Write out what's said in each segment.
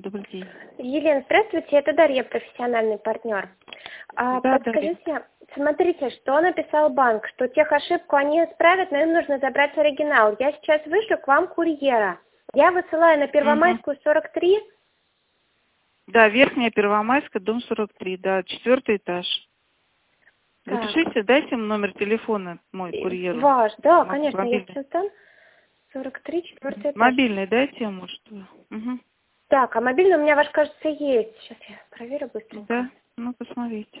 добрый день. Елена, здравствуйте, это Дарья, профессиональный партнер. Да, Подскажите, смотрите, что написал банк, что техошибку они исправят, но им нужно забрать оригинал. Я сейчас вышлю к вам курьера. Я высылаю на Первомайскую, 43. Да, Верхняя Первомайская, дом 43, да, 4-й этаж. Так. Запишите, дайте ему номер телефона мой курьеру. Ваш, да, конечно, я Мобильный. сейчас дам. 43, 4 этаж. Мобильный дайте ему, что? Угу. Так, а мобильный у меня ваш, кажется, есть. Сейчас я проверю быстренько. Да, ну посмотрите.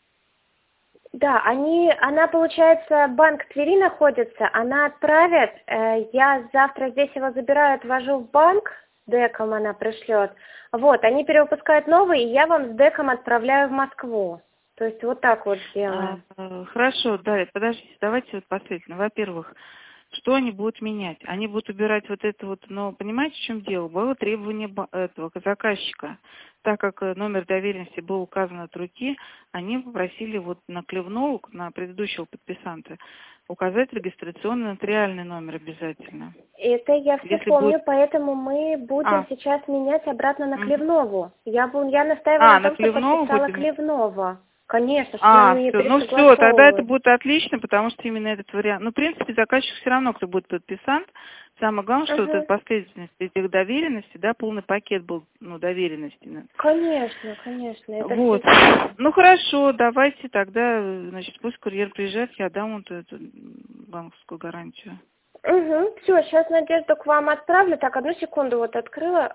Да, она, получается, банк Твери находится, она отправит, я завтра здесь его забираю, отвожу в банк, деком она пришлет, вот, они перевыпускают новый, и я вам с деком отправляю в Москву, то есть вот так вот сделаем. Хорошо, да, подождите, давайте вот последовательно. Во-первых, что они будут менять? Они будут убирать вот это вот, но понимаете, в чем дело? Было требование этого заказчика. Так как номер доверенности был указан от руки, они попросили вот на Клевнову, на предыдущего подписанта, указать регистрационный нотариальный номер обязательно. Это я все Если помню, будет... поэтому мы будем сейчас менять обратно на Клевнову. Я настаиваю на на том, что Клевнову подписала будем... Клевнова. Конечно, что нам ее все, ну все, тогда это пересогласовывать. будет отлично, потому что именно этот вариант. Ну, в принципе, заказчик все равно, кто будет подписант. Самое главное, что вот эта последовательность этих доверенностей, да, полный пакет был, ну, доверенности. Конечно, конечно. Это Вот. все. Ну, хорошо, давайте тогда, значит, пусть курьер приезжает, я дам вот эту банковскую гарантию. Угу. Все, сейчас Надежду к вам отправлю. Так, одну секунду вот открыла.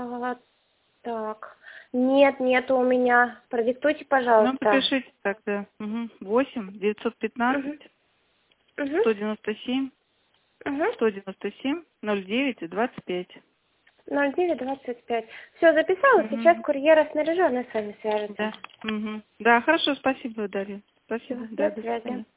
Так. Нету у меня. Продиктуйте, Ну, пожалуйста. попишите тогда. 8 915 Угу. 197 Угу. 197 09 25. 0925. Все, записала. Сейчас курьер снаряженный с вами свяжется. Да. Да, хорошо, спасибо, Дарья. Все, Спасибо, да, до до связи. свидания.